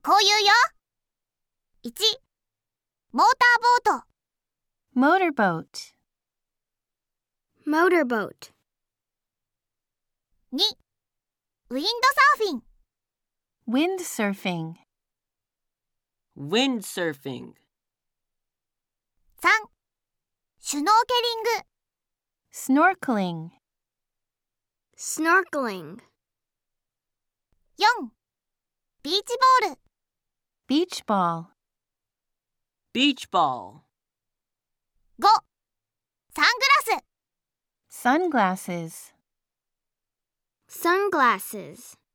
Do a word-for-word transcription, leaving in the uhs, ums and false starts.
こう言うよ。いち、モーターボート。 motorboat, motorboat, に、ウィンドサーフィン。 windsurfing, windsurfing, さん、シュノーケリング。 snorkeling, snorkeling, よん、ビーチボール。 beach ball, beach ball, ご、サングラス。 sunglasses, sunglasses.